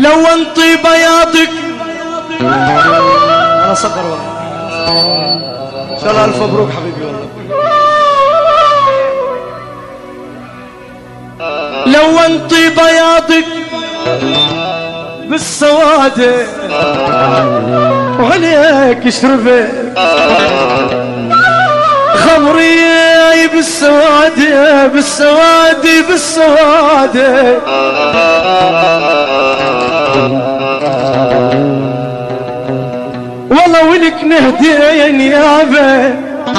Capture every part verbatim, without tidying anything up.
لو انطي بياضك انا صقر والله ان شاء الله الف مبروك حبيبي والله. لو انطي بياضك بالسواد وعليك شرفت خمري بالسواد بالسواد بالسواد والله ولك نهدين يا بي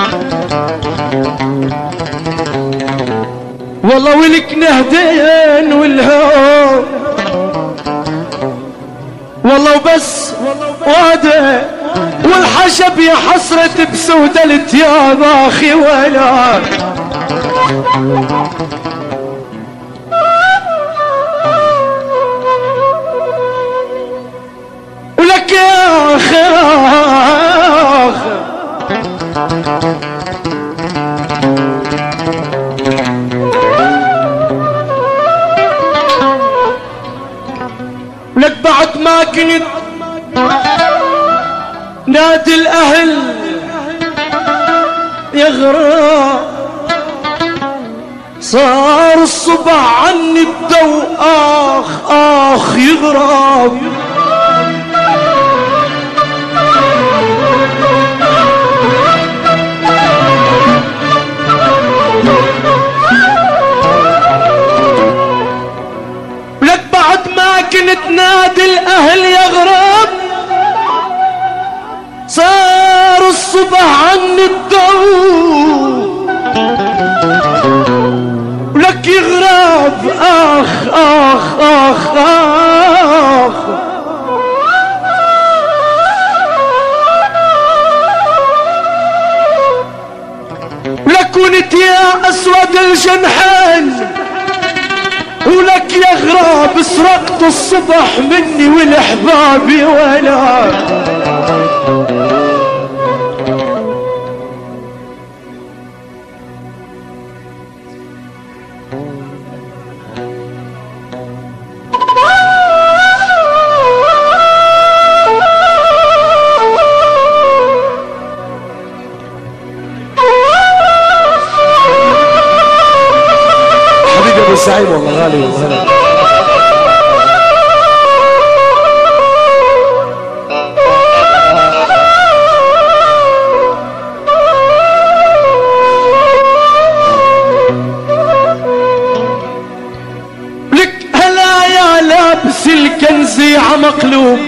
والله ولك نهدين والهو والله وبس وادي والحشب يا حسرة بسودة التياب اخي ولا ولك يا اخي ولك بعد ما كنت نادي الأهل يغرى صار الصبح عني الدو آخ آخ يغرب لك بعد ما كنت نادي الأهل يغرب صار الصبح عني الدو ولك يغرب آخ آخ آخ آخ ولك كنت يا أسود الجنحين ولك يا غراب سرقت الصبح مني والأحبابي ولا سعيد والله غالي والله. لك هلا يا لابس الكنزي عمقلوب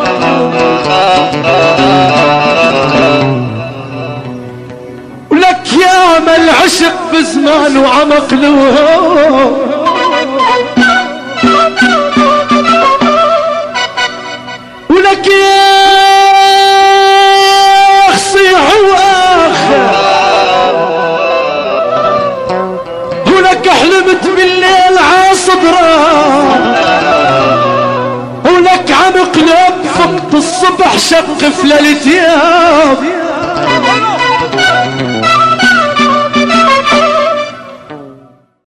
ولك يا مل عشق بزمان وعمقلوب ولك يا صيح واخر ولك حلمت بالليل عاصدرا ولك عمقلب فقت الصبح شق في ليلتياب